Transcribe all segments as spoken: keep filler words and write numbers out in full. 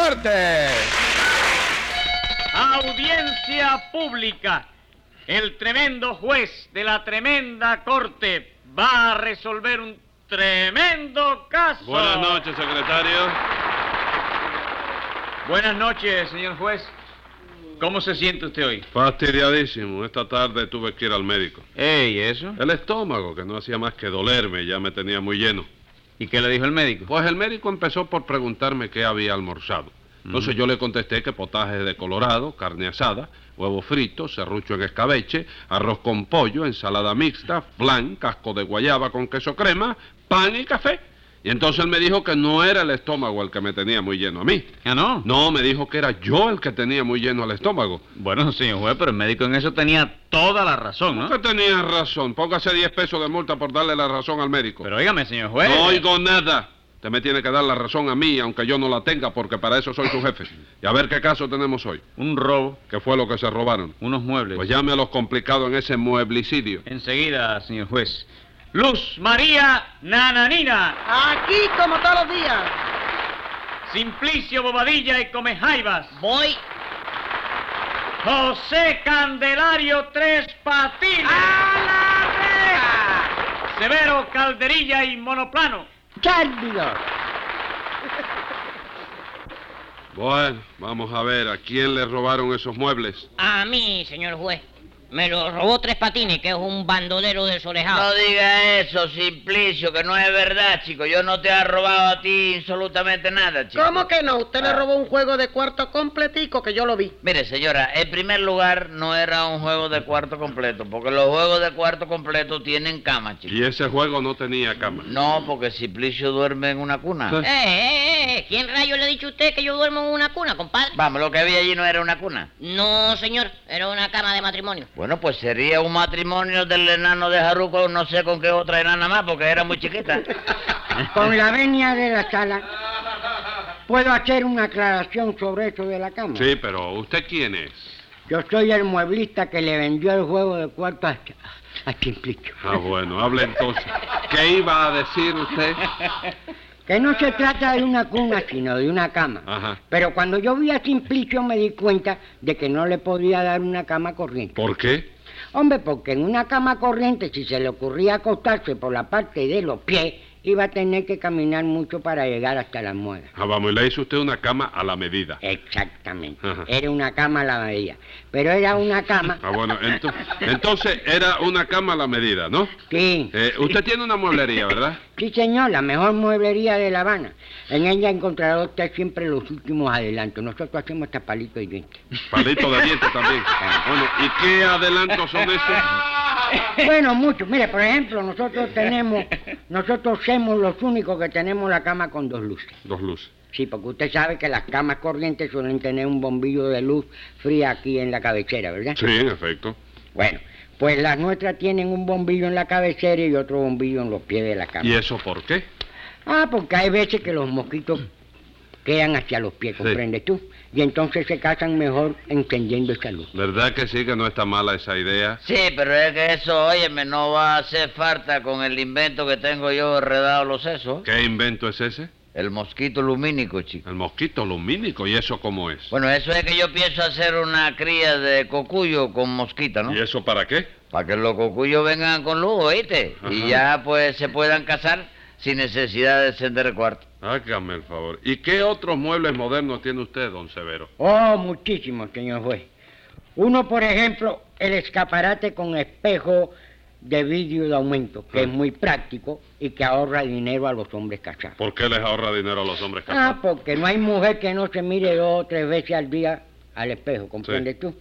Corte. Audiencia pública. El tremendo juez de la tremenda corte va a resolver un tremendo caso. Buenas noches, secretario. Buenas noches, señor juez. ¿Cómo se siente usted hoy? Fastidiadísimo. Esta tarde tuve que ir al médico. ¿Eh, y eso? El estómago, que no hacía más que dolerme, ya me tenía muy lleno. ¿Y qué le dijo el médico? Pues el médico empezó por preguntarme qué había almorzado. Entonces yo le contesté que potaje de colorado, carne asada, huevo frito, serrucho en escabeche, arroz con pollo, ensalada mixta, flan, casco de guayaba con queso crema, pan y café. Y entonces él me dijo que no era el estómago el que me tenía muy lleno a mí. ¿Ah, no? No, me dijo que era yo el que tenía muy lleno el estómago. Bueno, señor juez, pero el médico en eso tenía toda la razón, ¿no? ¿Por qué tenía razón? Póngase diez pesos de multa por darle la razón al médico. Pero óigame, señor juez. No oigo nada. Usted me tiene que dar la razón a mí, aunque yo no la tenga, porque para eso soy su jefe. Y a ver qué caso tenemos hoy. Un robo. ¿Qué fue lo que se robaron? Unos muebles. Pues llame a los complicados en ese mueblicidio. Enseguida, señor juez. Luz María Nananina. Aquí como todos los días. Simplicio Bobadilla y Comejaivas. Voy. José Candelario Tres Patines. ¡A la reja! Severo Calderilla y Monoplano. ¡Servidor! Bueno, vamos a ver, ¿a quién le robaron esos muebles? A mí, señor juez. Me lo robó Tres Patines, que es un bandolero desorejado. No diga eso, Simplicio, que no es verdad, chico. Yo no te he robado a ti absolutamente nada, chico. ¿Cómo que no? Usted le Ah. robó un juego de cuarto completico que yo lo vi. Mire, señora, en primer lugar, no era un juego de cuarto completo, porque los juegos de cuarto completo tienen cama, chico. Y ese juego no tenía cama. No, porque Simplicio duerme en una cuna. Eh, eh, eh, ¿quién rayo le ha dicho a usted que yo duermo en una cuna, compadre? Vamos, lo que había allí no era una cuna. No, señor, era una cama de matrimonio. Bueno, pues sería un matrimonio del enano de Jaruco, no sé con qué otra enana más, porque era muy chiquita. Con la venia de la sala, ¿puedo hacer una aclaración sobre eso de la cama? Sí, pero ¿usted quién es? Yo soy el mueblista que le vendió el juego de cuarto a, a Simplicio. Ah, bueno, hable entonces. ¿Qué iba a decir usted? Que no se trata de una cuna, sino de una cama. Ajá. Pero cuando yo vi a Simplicio me di cuenta de que no le podía dar una cama corriente. ¿Por qué? Hombre, porque en una cama corriente, si se le ocurría acostarse por la parte de los pies, iba a tener que caminar mucho para llegar hasta las muelas. Ah, vamos, y le hizo usted una cama a la medida. Exactamente. Ajá. Era una cama a la medida. Pero era una cama... Ah, bueno, ento- entonces era una cama a la medida, ¿no? Sí. Eh, usted tiene una mueblería, ¿verdad? Sí, señor, la mejor mueblería de La Habana. En ella encontrará usted siempre los últimos adelantos. Nosotros hacemos hasta palito de dientes. Palito de dientes también. Bueno, ¿y qué adelantos son esos? Bueno, mucho. Mire, por ejemplo, nosotros tenemos, nosotros somos los únicos que tenemos la cama con dos luces. Dos luces. Sí, porque usted sabe que las camas corrientes suelen tener un bombillo de luz fría aquí en la cabecera, ¿verdad? Sí, en efecto. Bueno, pues las nuestras tienen un bombillo en la cabecera y otro bombillo en los pies de la cama. ¿Y eso por qué? Ah, porque hay veces que los mosquitos quedan hacia los pies, Sí. ¿comprendes tú? Y entonces se casan mejor encendiendo esa luz. ¿Verdad que sí, que no está mala esa idea? Sí, pero es que eso, óyeme, no va a hacer falta con el invento que tengo yo enredado los sesos. ¿Qué invento es ese? El mosquito lumínico, chico. El mosquito lumínico, ¿y eso cómo es? Bueno, eso es que yo pienso hacer una cría de cocuyo con mosquita, ¿no? ¿Y eso para qué? Para que los cocuyos vengan con luz, ¿oíste? Y Ajá. ya, pues, se puedan casar sin necesidad de encender el cuarto. Hágame el favor. ¿Y qué otros muebles modernos tiene usted, don Severo? Oh, muchísimo, señor juez. Uno, por ejemplo, el escaparate con espejo de vidrio de aumento, que Ah. es muy práctico y que ahorra dinero a los hombres casados. ¿Por qué les ahorra dinero a los hombres Ah, casados? porque no hay mujer que no se mire dos o tres veces al día al espejo, ¿comprendes tú?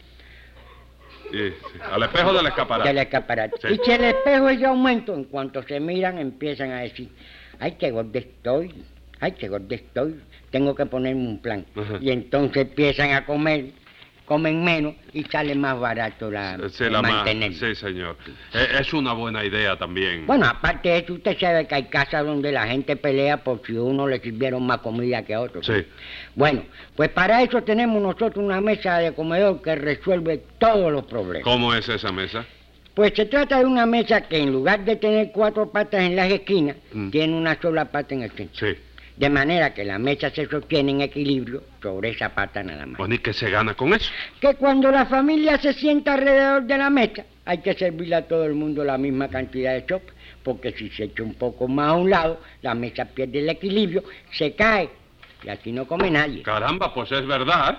Sí, sí. Al espejo del escaparate. Del escaparate. Sí. Y si el espejo es de aumento, en cuanto se miran empiezan a decir, ay, qué gorda estoy, ay, qué gorda estoy, tengo que ponerme un plan. Ajá. Y entonces empiezan a comer, comen menos y sale más barato la, Sí, el la ma- mantener. sí, señor. Eh, Es una buena idea también. Bueno, aparte de eso, usted sabe que hay casas donde la gente pelea por si uno le sirvieron más comida que a otro. Sí. Bueno, pues para eso tenemos nosotros una mesa de comedor que resuelve todos los problemas. ¿Cómo es esa mesa? Pues se trata de una mesa que en lugar de tener cuatro patas en las esquinas, Mm. tiene una sola pata en el centro. Sí. De manera que la mesa se sostiene en equilibrio sobre esa pata nada más. Pues ni que se gana con eso. Que cuando la familia se sienta alrededor de la mesa, hay que servirle a todo el mundo la misma cantidad de sopa, porque si se echa un poco más a un lado, la mesa pierde el equilibrio, se cae, y así no come nadie. Caramba, pues es verdad.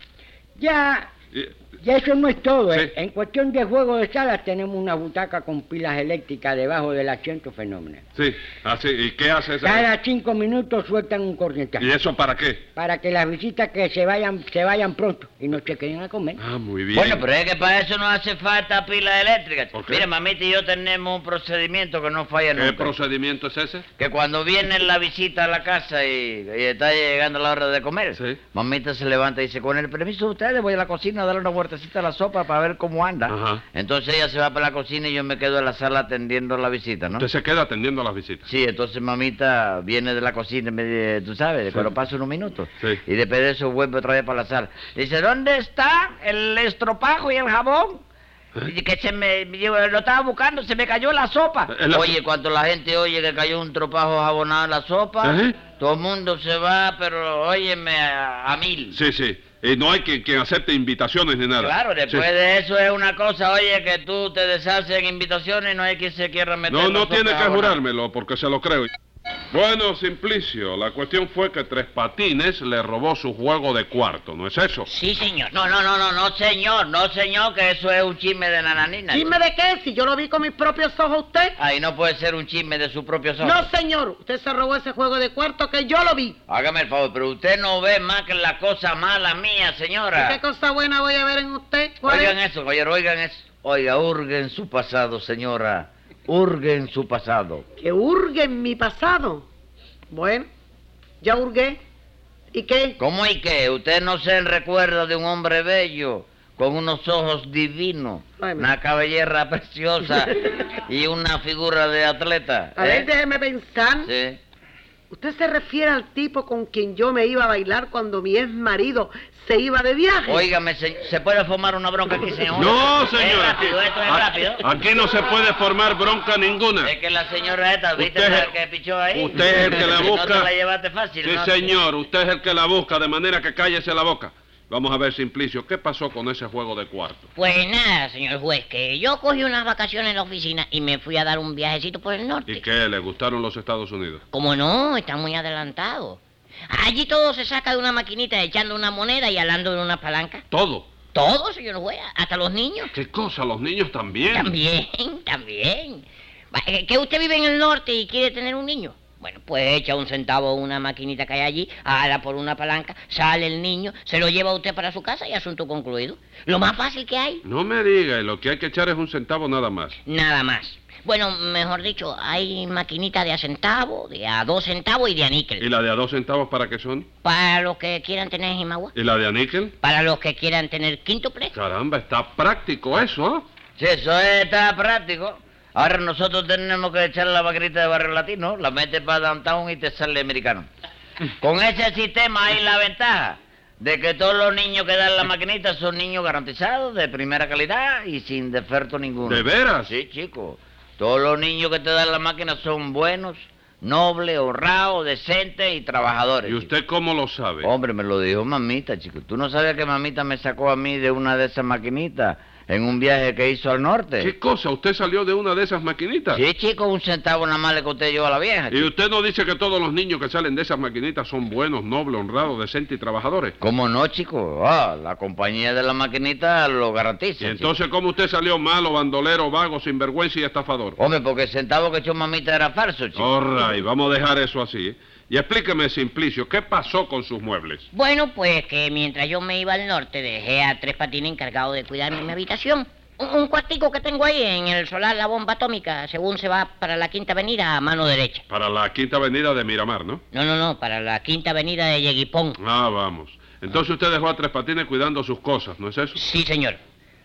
Ya, Y- y eso no es todo, ¿eh? Sí. En cuestión de juego de salas tenemos una butaca con pilas eléctricas debajo del asiento fenómeno. Sí, así. ¿Y qué hace esa? Cada cinco minutos sueltan un corrientazo. ¿Y eso para qué? Para que las visitas que se vayan, se vayan pronto y no se queden a comer. Ah, muy bien. Bueno, pero es que para eso no hace falta pila eléctrica. ¿Por qué? Mira, mamita y yo tenemos un procedimiento que no falla ¿Qué nunca. procedimiento es ese? Que cuando viene la visita a la casa y, y está llegando la hora de comer, Sí. mamita se levanta y dice, con el permiso de ustedes voy a la cocina a darle una vueltecita a la sopa para ver cómo anda. Ajá. Entonces ella se va para la cocina y yo me quedo en la sala atendiendo la visita, ¿no? Usted se queda atendiendo a las visitas. Sí, entonces mamita viene de la cocina y me dice, tú sabes, cuando pasa unos minutos. Sí. Y después de eso vuelve otra vez para la sala. Dice, ¿dónde está el estropajo y el jabón? Y que se me, yo lo estaba buscando, se me cayó la sopa. ¿Eh? La- Oye, cuando la gente oye que cayó un tropajo jabonado en la sopa, Ajá. todo el mundo se va, pero óyeme, a, a mil. Sí, sí. Y no hay quien, quien acepte invitaciones ni nada. Claro, después Sí. de eso es una cosa, oye, que tú te deshaces en invitaciones y no hay quien se quiera meter. No, en la no sopa tiene que jabonada. jurármelo, porque se lo creo. Bueno, Simplicio, la cuestión fue que Tres Patines le robó su juego de cuarto, ¿no es eso? Sí, señor. No, no, no, no, no, señor, no, señor, que eso es un chisme de nananina. ¿Chisme de qué? Si yo lo vi con mis propios ojos usted. Ahí no puede ser un chisme de su propio ojos. No, señor. Usted se robó ese juego de cuarto que yo lo vi. Hágame el favor, pero usted no ve más que la cosa mala mía, ¿Y señora. qué cosa buena voy a ver en usted? ¿Cuál Oigan es? eso, oye, oigan eso. Oiga, hurguen su pasado, señora. Hurguen su pasado. Que hurgue en mi pasado. Bueno, ya hurgué. ¿Y qué? ¿Cómo y qué? Usted no se recuerda de un hombre bello, con unos ojos divinos, Ay, mi- una cabellera preciosa y una figura de atleta. A ver, ¿eh? déjeme pensar. Sí. ¿Usted se refiere al tipo con quien yo me iba a bailar cuando mi ex marido se iba de viaje? Óigame, se, ¿se puede formar una bronca aquí, señor? No, señor. Es rápido, esto es aquí, rápido. aquí no se puede formar bronca ninguna. Es que la señora esta, ¿viste Usted es la el- que pichó ahí? usted es el que la No busca. te la llevaste fácil, Sí, ¿no? señor, usted es el que la busca, de manera que cállese la boca. Vamos a ver, Simplicio, ¿qué pasó con ese juego de cuarto? Pues nada, señor juez, que yo cogí unas vacaciones en la oficina y me fui a dar un viajecito por el norte. ¿Y qué? ¿Le gustaron los Estados Unidos? Como no, está muy adelantado. Allí todo se saca de una maquinita echando una moneda y hablando de una palanca. Todo. Todo, señor juez, hasta los niños. ¿Qué cosa? Los niños también. También, también. Va, eh, ¿Que usted vive en el norte y quiere tener un niño? Bueno, pues echa un centavo a una maquinita que hay allí, ala por una palanca, sale el niño, se lo lleva usted para su casa y asunto concluido. Lo más fácil que hay. No me diga, y lo que hay que echar es un centavo nada más. Nada más. Bueno, mejor dicho, hay maquinitas de a centavo, de a dos centavos y de a ¿Y níquel. la de a dos centavos para qué son? Para los que quieran tener jimagua, ¿Y la de a níquel? para los que quieran tener quíntuple. Caramba, está práctico eso, ¿eh? Sí, eso está práctico. Ahora nosotros tenemos que echar la maquinita de barrio latino, la metes para downtown y te sale americano. Con ese sistema hay la ventaja de que todos los niños que dan la maquinita son niños garantizados, de primera calidad y sin defecto ninguno. ¿De veras? Sí, chico. Todos los niños que te dan la máquina son buenos, nobles, honrados, decentes y trabajadores. ¿Y usted cómo lo sabe? Hombre, me lo dijo mamita, chico. ¿Tú no sabías que mamita me sacó a mí de una de esas maquinitas en un viaje que hizo al norte? ¿Qué cosa? ¿Usted salió de una de esas maquinitas? Sí, chico, un centavo nada más le conté yo a la vieja. ¿Y chico. usted no dice que todos los niños que salen de esas maquinitas son buenos, nobles, honrados, decentes y trabajadores? ¿Cómo no, chico? Ah, la compañía de la maquinita lo garantiza. ¿Y entonces cómo usted salió malo, bandolero, vago, sinvergüenza y estafador? chico. Hombre, porque el centavo que echó mamita era falso, chico. All right, vamos a dejar eso así, ¿eh? Y explíqueme, Simplicio, ¿qué pasó con sus muebles? Bueno, pues que mientras yo me iba al norte dejé a Tres Patines encargado de cuidarme en mi habitación. Un, un cuartico que tengo ahí en el solar La Bomba Atómica, según se va para la Quinta Avenida a mano derecha. Para la Quinta Avenida de Miramar, ¿no? No, no, no, para la Quinta Avenida de Yeguipón. Ah, vamos. Entonces usted dejó a Tres Patines cuidando sus cosas, ¿no es eso? Sí, señor.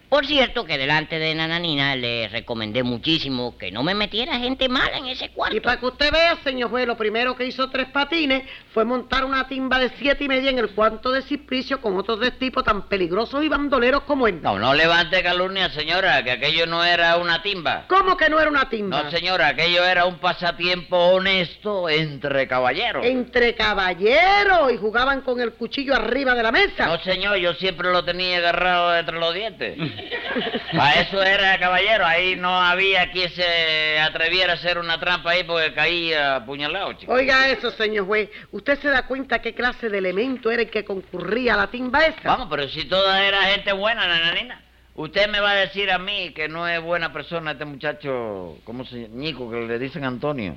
Por cierto que delante de Nananina le recomendé muchísimo que no me metiera gente mala en ese cuarto. Y para que usted vea, señor juez, lo primero que hizo Tres Patines fue montar una timba de siete y media en el cuarto de Simplicio con otros dos tipos tan peligrosos y bandoleros como él. No, no levante calumnia, señora, que aquello no era una timba. ¿Cómo que no era una timba? No, señora, aquello era un pasatiempo honesto entre caballeros. Entre caballeros, y jugaban con el cuchillo arriba de la mesa. No, señor, yo siempre lo tenía agarrado entre los dientes. Para eso era caballero, ahí no había quien se atreviera a hacer una trampa ahí porque caía apuñalado, chico. Oiga eso, señor juez, ¿usted se da cuenta qué clase de elemento era el que concurría a la timba esa? Vamos, pero si toda era gente buena, nananina. Usted me va a decir a mí que no es buena persona este muchacho, ¿cómo se llama? Ñico, que le dicen Antonio.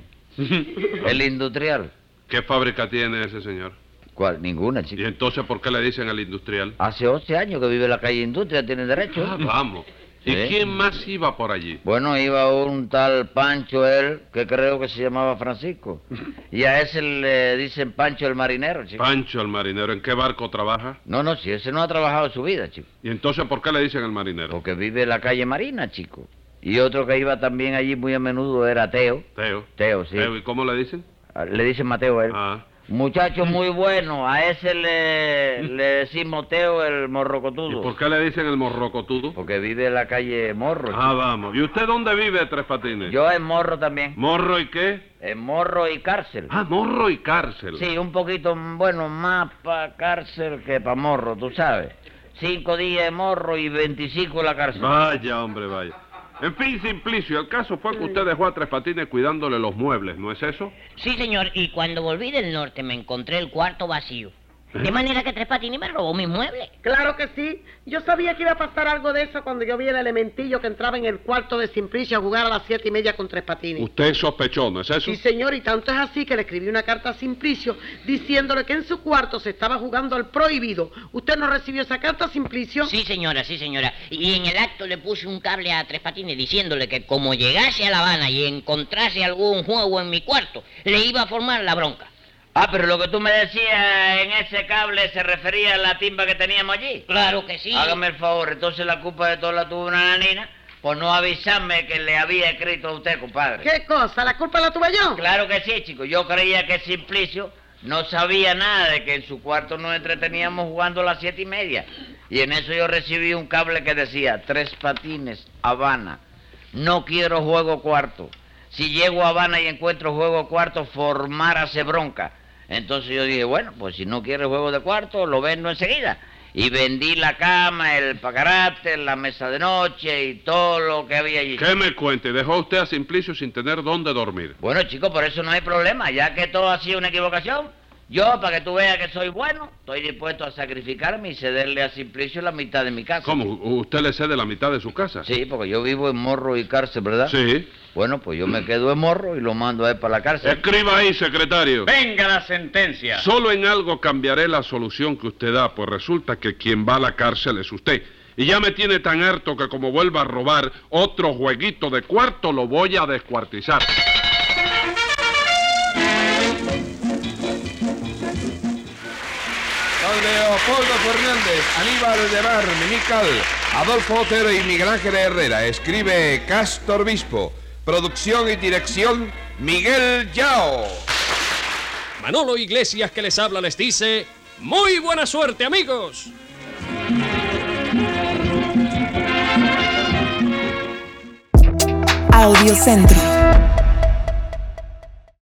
El industrial. ¿Qué fábrica tiene ese señor? ¿Cuál? Ninguna, chico. ¿Y entonces por qué le dicen al industrial? Hace once años que vive en la calle Industria, tiene derecho. Ah, vamos. ¿Y ¿Sí? quién más iba por allí? Bueno, iba un tal Pancho él, que creo que se llamaba Francisco. Y a ese le dicen Pancho el marinero, chico. Pancho el marinero. ¿En qué barco trabaja? No, no, si ese no ha trabajado en su vida, chico. ¿Y entonces por qué le dicen el marinero? Porque vive en la calle Marina, chico. Y otro que iba también allí muy a menudo era Teo. Teo. Teo, sí. Teo, ¿y cómo le dicen? Le dicen Mateo a él. Ah. Muchacho muy bueno, a ese le, le decimos Teo el morrocotudo. ¿Y por qué le dicen el morrocotudo? Porque vive en la calle Morro. Ah, chico. vamos. ¿Y usted dónde vive, Tres Patines? Yo en Morro también. ¿Morro y qué? En Morro y cárcel. Ah, morro y cárcel. Sí, un poquito, bueno, más para cárcel que para Morro, tú sabes. Cinco días en Morro y veinticinco en la cárcel. Vaya, hombre, vaya. En fin, Simplicio, el caso fue que usted dejó a Tres Patines cuidándole los muebles, ¿no es eso? Sí, señor, y cuando volví del norte me encontré el cuarto vacío. De manera que Tres Patines me robó mis muebles. Claro que sí. Yo sabía que iba a pasar algo de eso cuando yo vi el elementillo que entraba en el cuarto de Simplicio a jugar a las siete y media con Tres Patines. Usted sospechó, ¿no es eso? Sí, señor, y tanto es así que le escribí una carta a Simplicio diciéndole que en su cuarto se estaba jugando al prohibido. ¿Usted no recibió esa carta, Simplicio? Sí, señora, sí, señora. Y en el acto le puse un cable a Tres Patines diciéndole que como llegase a La Habana y encontrase algún juego en mi cuarto, le iba a formar la bronca. Ah, pero lo que tú me decías en ese cable se refería a la timba que teníamos allí. Claro que sí. Hágame el favor, entonces la culpa de todo la tuvo una nanina por no avisarme que le había escrito a usted, compadre. ¿Qué cosa? ¿La culpa la tuve yo? Claro que sí, chico. Yo creía que Simplicio no sabía nada de que en su cuarto nos entreteníamos jugando a las siete y media. Y en eso yo recibí un cable que decía, Tres Patines, Habana, no quiero juego cuarto. Si llego a Habana y encuentro juego cuarto, formárase bronca. Entonces yo dije, bueno, pues si no quiere juego de cuarto, lo vendo enseguida. Y vendí la cama, el pacarate, la mesa de noche y todo lo que había allí. ¿Qué me cuente? Dejó usted a Simplicio sin tener dónde dormir. Bueno, chicos, por eso no hay problema, ya que todo ha sido una equivocación. Yo, para que tú veas que soy bueno, estoy dispuesto a sacrificarme y cederle a Simplicio la mitad de mi casa. ¿Cómo? ¿Usted le cede la mitad de su casa? Sí, porque yo vivo en Morro y cárcel, ¿verdad? Sí. Bueno, pues yo me quedo en Morro y lo mando a él para la cárcel. Escriba ahí, secretario. Venga la sentencia. Solo en algo cambiaré la solución que usted da, pues resulta que quien va a la cárcel es usted. Y ya me tiene tan harto que como vuelva a robar otro jueguito de cuarto, lo voy a descuartizar. Don Leopoldo Fernández, Aníbal de Mar, Mimical, Adolfo Otero y Miguel Ángel Herrera. Escribe Castor Bispo. Producción y dirección, Miguel Yao. Manolo Iglesias, que les habla, les dice: ¡muy buena suerte, amigos! Audiocentro.